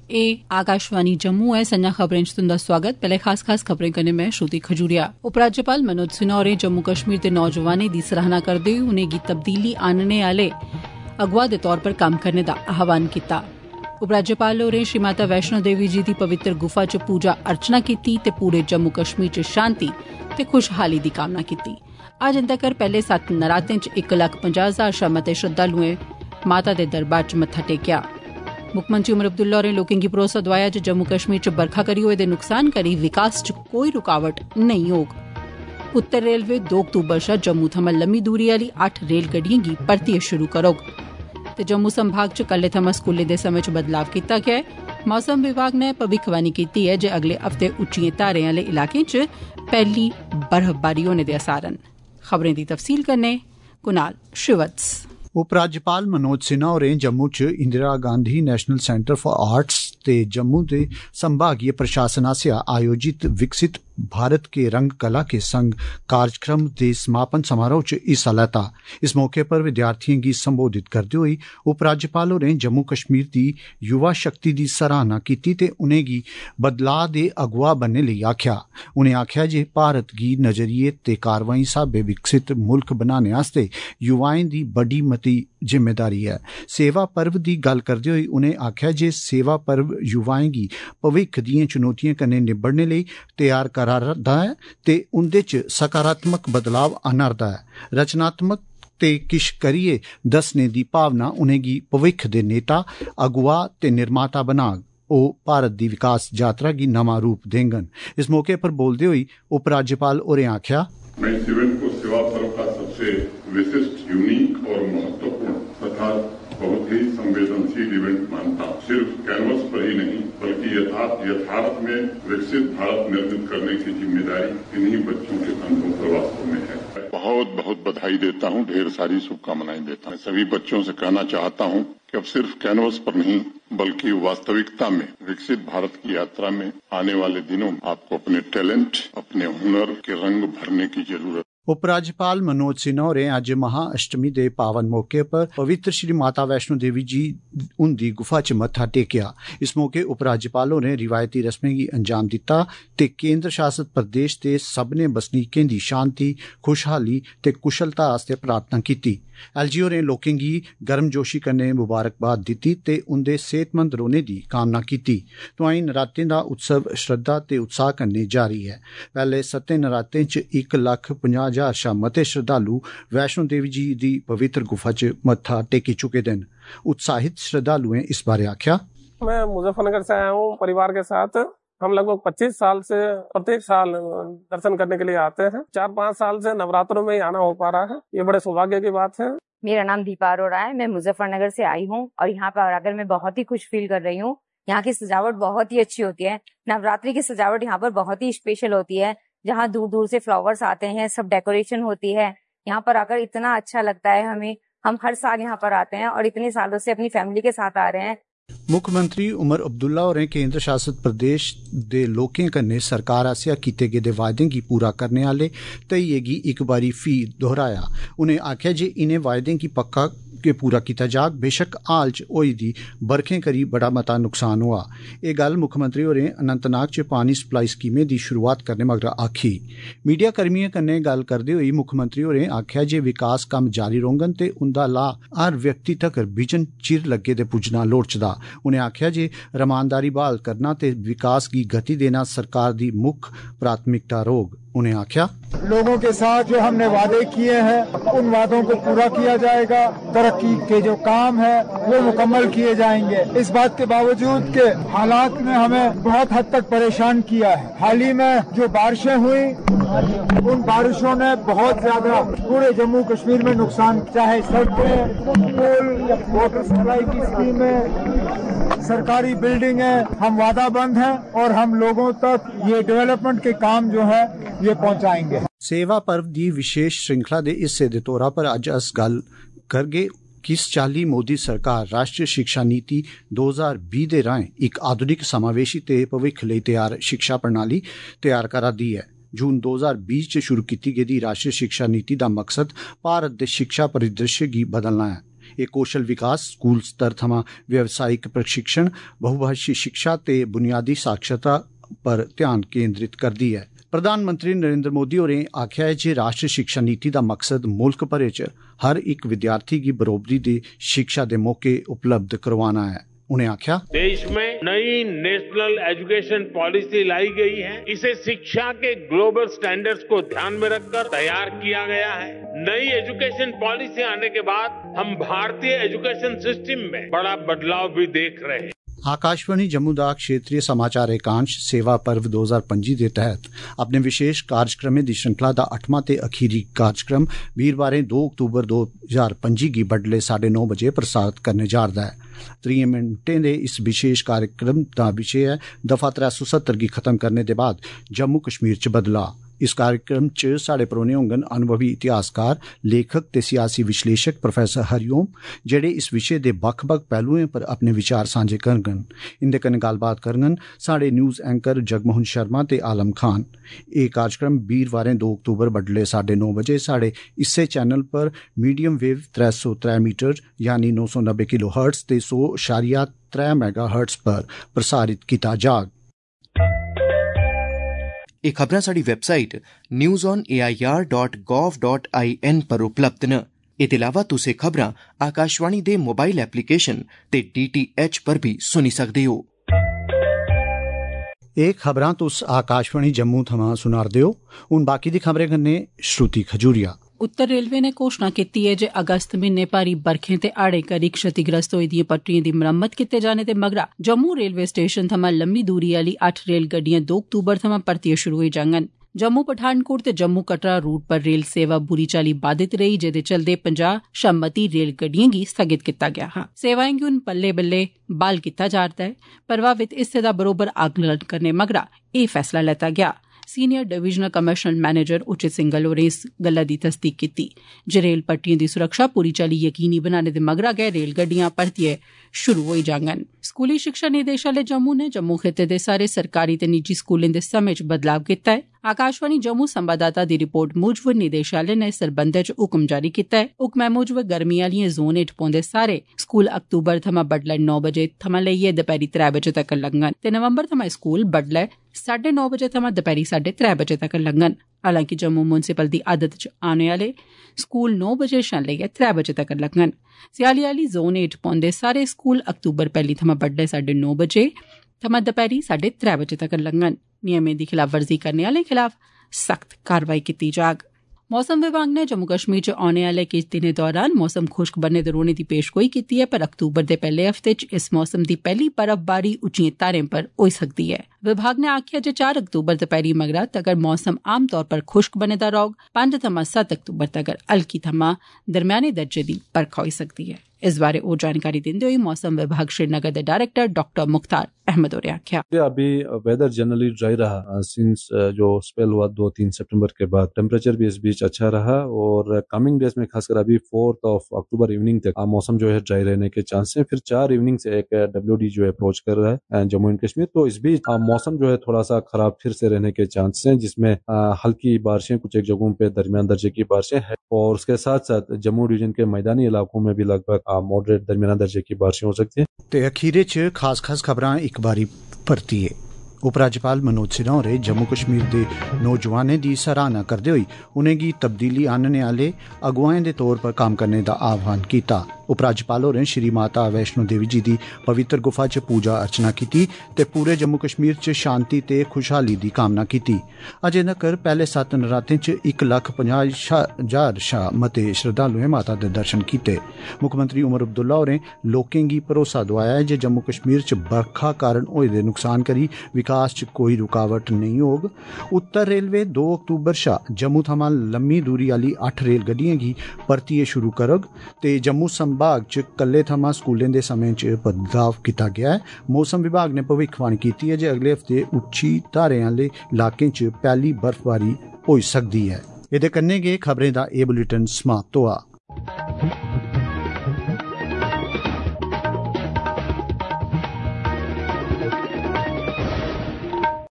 आकाशवाणी जम्मू है। संजा खबरें च तुंदा स्वागत। पहले खास खबरें कन्नै मैं श्रुति खजूरिया। उपराज्यपाल मनोज सिन्हा होरें जम्मू कश्मीर दे नौजवानें दी सराहना करदे होई उनेंगी तब्दीली आनने आले अगुआ दे तौर पर कम्म करने दा आह्वान कीता। उपराज्यपाल होरें श्री माता वैष्णो देवी जी दी पवित्र गुफा च पूजा अर्चना कीती ते पूरे जम्मू कश्मीर च शांति ते खुशहाली दी कामना कीती। अज्ज तक्कर पैहले 7 नरातें च 1,50,000 शा मते श्रद्धालुएं माता दे दरबार च मत्था टेकेआ। मुक्खमंत्री उमर अब्दुल्ला होरें लोकें गी भरोसा दोआया जे जम्मू कश्मीर च बरखा करी होए दे नुकसान करी विकास च कोई रुकावट नेईं होग। उत्तर रेलवे 2 अक्तूबर शा जम्मू थमां लम्मी दूरी आली 8 रेलगड्डिएं गी परतियै शुरू करोग। ते जम्मू संभाग च कल्लै थमां स्कूलें दे समें च बदलाव कीता गेआ ऐ। मौसम विभाग ने भविक्खवाणी कीती ऐ जे अगले हफ्ते उच्चिएं धारें आले इलाकें च पैह्ली बर्फबारी होने दे असार न। खबरें दी तफसील कन्नै कुनाल श्रीवत्स। उपराज्यपाल मनोज सिन्हा होरें जम्मू च Indira Gandhi National Centre for Arts ते जम्मू दे संभागीय प्रशासन आसेआ आयोजित विकसित भारत के रंग कला के संग कार्यक्रम दे समापन समारोह च हिस्सा लैता। इस मौके पर विद्यार्थियों गी संबोधित करदे होई उपराज्यपाल होरें जम्मू कश्मीर दी युवा शक्ति दी सराहना कीती ते उनेंगी बदलाव दे अगुआ बनने लेई आखेआ। उनें आखेआ जे भारत गी नजरिए ते कारवाई स्हाबे विकसित मुल्क बनाने आस्ते युवाएं दी बड़ी मती जिम्मेदारी है। सेवा पर्व दी गल करदे होई उनें आखेआ जे सेवा पर्व युवाएं गी भविक्ख दिएं चुनौतिएं कन्नै निबड़ने लेई तैयार करा'रदा ऐ ते उंदे च सकारात्मक बदलाव आह्ना'रदा ऐ। रचनात्मक ते किश करियै दस्सने दी भावना उनेंगी भविक्ख दे नेता अगुआ ते निर्माता बनाग। ओह् भारत दी विकास यात्रा गी नमां रूप देंगन। इस मौके पर बोलदे होई उपराज्यपाल होरें आखेआ, मैं इस इवेंट को सेवा पर्व का सबसे विशिष्ट, यूनिक और महत्वपूर्ण तथा बहुत ही संवेदनशील इवेंट मानता हूँ। सिर्फ कैनवस पर ही नहीं बल्कि यथार्थ में विकसित भारत निर्मित करने की जिम्मेदारी इन्हीं बच्चों के कंधों पर वास्तव में है। बहुत बहुत बधाई देता हूँ, ढेर सारी शुभकामनाएं देता हूँ। सभी बच्चों से कहना चाहता हूँ कि अब सिर्फ कैनवस पर नहीं बल्कि वास्तविकता में विकसित भारत की यात्रा में आने वाले दिनों में आपको अपने टैलेंट, अपने हुनर के रंग भरने की जरूरत। उपराज्यपाल मनोज सिन्हा होरें अज्ज महाअष्टमी दे पावन मौके पर पवित्र श्री माता वैष्णो देवी जी उंदी गुफा च मत्था टेकेआ। इस मौके उपराज्यपाल होरें रिवायती रस्में गी अंजाम दित्ता ते केंद्र शासित प्रदेश दे सभनें बसनीकें दी शांति, खुशहाली ते कुशलता आस्तै प्रार्थना कीती। एलजी होरें लोकें गी गर्मजोशी कन्नै मुबारकबाद दित्ती ते उंदे सेहतमंद रौह्ने दी कामना कीती। तोआईं नरातें दा उत्सव श्रद्धा ते उत्साह कन्नै जारी है। पैह्ले 7 नरातें च 1,50,000 शा मते श्रद्धालु वैष्णो देवी जी दी पवित्र गुफा च मत्था टेकी चुके दे न। उत्साहित श्रद्धालुएं इस बारे आख्या, मैं मुजफ्फरनगर से आया हूँ परिवार के साथ। हम लगभग 25 साल से प्रत्येक साल दर्शन करने के लिए आते हैं। 4-5 साल से नवरात्रों में ही आना हो पा रहा है, ये बड़े सौभाग्य की बात है। मेरा नाम दीपा अरोड़ा है, मैं मुजफ्फरनगर से आई हूँ और यहाँ पर आकर मैं बहुत ही खुश फील कर रही हूँ। यहाँ की सजावट बहुत ही अच्छी होती है। नवरात्रि की सजावट यहाँ पर बहुत ही स्पेशल होती है, जहाँ दूर दूर से फ्लावर्स आते हैं, सब डेकोरेशन होती है। यहाँ पर आकर इतना अच्छा लगता है हमें। हम हर साल यहाँ पर आते हैं और इतने सालों से अपनी फैमिली के साथ आ रहे हैं। मुक्खमंत्री उमर अब्दुल्ला होरें केंद्र शासित प्रदेश दे लोकें कन्नै सरकार आसेआ कीते गेदे वायदें गी पूरा करने आह्ले धैइये गी इक बारी फ्ही दोहराया। उनें आखेआ जे इनें वायदें गी पक्का के पूरा कीता जाग। बेशक हाल च होई दी बरखें करी बड़ा मता नुकसान होआ। एह् गल्ल मुक्खमंत्री होरें अनंतनाग च पानी सप्लाई स्कीमें दी शुरुआत करने मगरा आखी। मीडिया कर्मियें कन्नै गल्ल करदे होई मुक्खमंत्री होरें आखेआ जे विकास कम्म जारी रौह्ङन ते उंदा लाह् हर व्यक्ति तगर बिजन चिर लग्गे दे पुज्जना लोड़चदा। उनें आखेआ जे रमानदारी बहाल करना ते विकास गी गति देना सरकार दी मुक्ख प्राथमिकता रौह्ग। उन्हें आख्या, लोगों के साथ जो हमने वादे किए हैं उन वादों को पूरा किया जाएगा। तरक्की के जो काम है वो मुकम्मल किए जाएंगे। इस बात के बावजूद के हालात ने हमें बहुत हद तक परेशान किया है। हाल ही में जो बारिशें हुई उन बारिशों ने बहुत ज्यादा पूरे जम्मू कश्मीर में नुकसान, चाहे सड़कें, पुल, वाटर सप्लाई की स्कीमें, सरकारी बिल्डिंग है, हम वादाबंद हैं और हम लोगों तक ये डेवलपमेंट के काम जो है ये पहुंचाएंगे। सेवा पर्व दी विशेष श्रृंखला दे हिस्से दे तौरा पर अज्ज अस गल करगे किस चाल्ली मोदी सरकार राष्ट्रीय शिक्षा नीति 2020 दे राहें एक आधुनिक समावेशी ते भविक्ख लेई तैयार शिक्षा प्रणाली तैयार करा दी है। जून 2020 च शुरू कीती गेदी राष्ट्रीय शिक्षा नीति दा मकसद भारत दे शिक्षा परिदृश्य गी बदलना है। ਇਹ कौशल विकास स्कूल स्तर थमां व्यावसायिक प्रशिक्षण बहुभाषी शिक्षा ते बुनियादी साक्षरता पर ध्यान केंद्रित करदी है। प्रधानमंत्री नरेंद्र मोदी होरें आखेआ है जे राष्ट्रीय शिक्षा नीति दा मकसद मुल्क भरे च हर एक विद्यार्थी गी बरोबरी दी शिक्षा दे मौके उपलब्ध करवाना है। उन्हें आख्या देश में नई नेशनल एजुकेशन पॉलिसी लाई गई है। इसे शिक्षा के ग्लोबल स्टैंडर्ड्स को ध्यान में रखकर तैयार किया गया है। नई एजुकेशन पॉलिसी आने के बाद हम भारतीय एजुकेशन सिस्टम में बड़ा बदलाव भी देख रहे हैं। आकाशवाणी जम्मू दा क्षेत्रीय समाचार एकांश सेवा पर्व 2025 दे तहत अपने विशेष कार्यक्रमें दी श्रृंखला दा 8वां ते अखीरी कार्यक्रम वीरवारें 2 अक्तूबर 2025 गी बडले 9:30 बजे प्रसारित करने जा'रदा है। 30 मिनटें दे इस विशेष कार्यक्रम दा विशे है दफा 370 गी खत्म करने दे बाद जम्मू कश्मीर च बदलाव। इस कार्यक्रम च साढ़े परौने होंगन अनुभवी इतिहासकार लेखक ते सियासी विश्लेषक प्रोफेसर हरिओम जेड़े इस विषय दे बक्ख-बक्ख पहलुएं पर अपने विचार सांझे करङन। इंदे कन्नै गल्लबात करङन साढ़े न्यूज़ एंकर जगमोहन शर्मा ते आलम खान। यह कार्यक्रम वीरवारें 2 अक्तूबर बडले 9:30 बजे साढ़े इस्से चैनल पर मीडियम वेव 303 मीटर यानी 990 किलो हर्ट्ज ते 100.3 मेगा हर्ट्ज पर प्रसारित किया जाग। ਇਹ ਖਬਰਾਂ ਸਾਡੀ ਵੈਬਸਾਈਟ newsonair.gov.in पर उपलब्ध न। ਇਹਦੇ ਇਲਾਵਾ ਤੁਸੀਂ ਖਬਰਾਂ ਆਕਾਸ਼ਵਾਣੀ ਦੇ ਮੋਬਾਈਲ ਐਪਲੀਕੇਸ਼ਨ ਤੇ DTH पर भी सुनी सकदे हो। ਇਹ ਖਬਰਾਂ ਤੁਸ ਆਕਾਸ਼ਵਾਣੀ ਜੰਮੂ ਥਮਾਂ ਸੁਣਾਰਦੇ ਹੋ। ਹੁਣ ਬਾਕੀ ਦੀ ਖਬਰਾਂ ਕन्नै श्रुति खजूरिया। उत्तर रेलवे ने घोषणा की है जे अगस्त महीने भारी बरखें ते हाड़े करी क्षतिग्रस्त होई दियें पटरियें दी मरम्मत कीते जाने दे मगरा जम्मू रेलवे स्टेशन थमां लम्मी दूरी आली 8 रेल गड्डियां 2 अक्तूबर थमां परतियै शुरू होई जाङन। जम्मू पठानकोट ते जम्मू कटरा रूट पर रेल सेवा बुरी चाली बाधित रही जेदे चलदे 50 शा मती रेल गड्डियें गी स्थगित कीता गया हा। सेवाएं गी हुण बल्ले बल्ले बहाल कीता जा'रदा है। प्रभावित हिस्से दा बरोबर आकलन करने मगरा एह फैसला लैता गया। Senior divisional commercial manager Uchit Singhal होरें इस गल्ला दी तस्दीक कीती जे रेल पट्टियें दी सुरक्षा पूरी चाली यकीनी बनाने दे मगरा गै रेल गड्डियां परतियै शुरू होई जाङन। स्कूली शिक्षा निदेशालय जम्मू ने जम्मू खित्ते दे सारे सरकारी ते निजी स्कूलें दे समें च बदलाव कीता है। आकाशवाणी जम्मू संवाददाता दी रिपोर्ट मूजब निदेशालय ने इस सरबंधै च हुक्म जारी कीता है। हुक्मै मूजब गर्मी आलियें जोन हेठ पौंदे सारे स्कूल अक्तूबर थमां बडलै 9 बजे थमां लेइयै दपैह्री 3 बजे तक लग्गन ते नवंबर थमां स्कूल बडलै 9:30 बजे थमां दपैह्री 3:30 बजे तक लग्गन। हालांकि जम्मू म्युनिसिपल दी आदत च आने आले स्कूल 9 बजे शा लेइयै 3 बजे तक लग्गन। स्याली आली जोन हेठ पौंदे सारे स्कूल अक्तूबर 1 थमां बडलै 9:30 बजे थमां दपैह्री 3:30 बजे तक लग्गन। नियमें दी खिलाफवर्जी करने आलें खिलाफ सख्त कार्रवाई कीती जाग। मौसम विभाग ने जम्मू कश्मीर च औने आले किश दिनें दौरान मौसम खुश्क बनने दे रौहने दी पेशगोई कीती है पर अक्तूबर दे पैहले हफ्ते च इस मौसम दी पैहली बर्फबारी उच्चियें धारें पर होई सकदी है। विभाग ने आखेआ जे 4 अक्तूबर दपैह्री मगरा तगर मौसम आम तौर पर खुश्क बने दा रौह्ग। 5 थमां 7 अक्तूबर तगर हल्की थमां दरम्याने दर्जे दी बरखा होई सकदी है। इस बारे और जानकारी देंदे होई मौसम विभाग श्रीनगर के डायरेक्टर डॉक्टर मुख्तार अहमद होरें आखेआ अभी वेदर जनरली ड्राई रहा सिंस जो स्पेल हुआ 2-3 सितंबर के बाद। टेम्परेचर भी इस बीच अच्छा रहा और कमिंग डेज में खासकर अभी 4 अक्टूबर इवनिंग तक मौसम जो है ड्राई रहने के चांस है। फिर 4 इवनिंग से एक WD जो है अप्रोच कर रहा है जम्मू एंड कश्मीर। तो इस बीच मौसम जो है थोड़ा सा खराब फिर से रहने के चांस हैं जिसमें हल्की बारिशें कुछ एक जगहों पे दरमियान दर्जे की बारिशें हैं और उसके साथ साथ जम्मू डिवीजन के मैदानी इलाकों में भी लगभग मॉडरेट दरमियाना दर्जे की बारिशें हो सकती हैं। ते अखीरे च खास खबरां एक बारी परतियै। उपराज्यपाल मनोज सिन्हा होरें जम्मू कश्मीर दे नौजवानें दी सराहना करदे होई उनेंगी तब्दीली आनने आले अगुवाएं दे तौर पर कम्म करने दा आह्वान कीता। उपराज्यपाल होरें श्री माता वैष्णो देवी जी दी पवित्र गुफा च पूजा अर्चना कीती ते पूरे जम्मू कश्मीर च शांति ते खुशहाली दी कामना कीती। अजें तक्कर पहले 7 नरातें च 1,50,000 शा मते श्रद्धालुएं माता दे दर्शन कीते। मुक्खमंत्री उमर अब्दुल्ला होरें लोकें गी भरोसा दोआया है जे जम्मू कश्मीर च बरखा कारण होए दे नुकसान करी विकास च कोई रुकावट नहीं होग। उत्तर रेलवे 2 अक्तूबर शा जम्मू थमां लम्मी दूरी आली 8 रेल गड्डियें गी परतियै शुरू करग ते जम्मू संभाग च कल्ले थमां स्कूलें दे समें च बदलाव कीता गया है। मौसम विभाग ने भविक्खवाणी कीती है जे अगले हफ्ते उच्ची धारें आले इलाकें च पैह्ली बर्फबारी होई सकदी है। एह्दे कन्नै गै खबरें दा एह् बुलेटिन समाप्त होआ।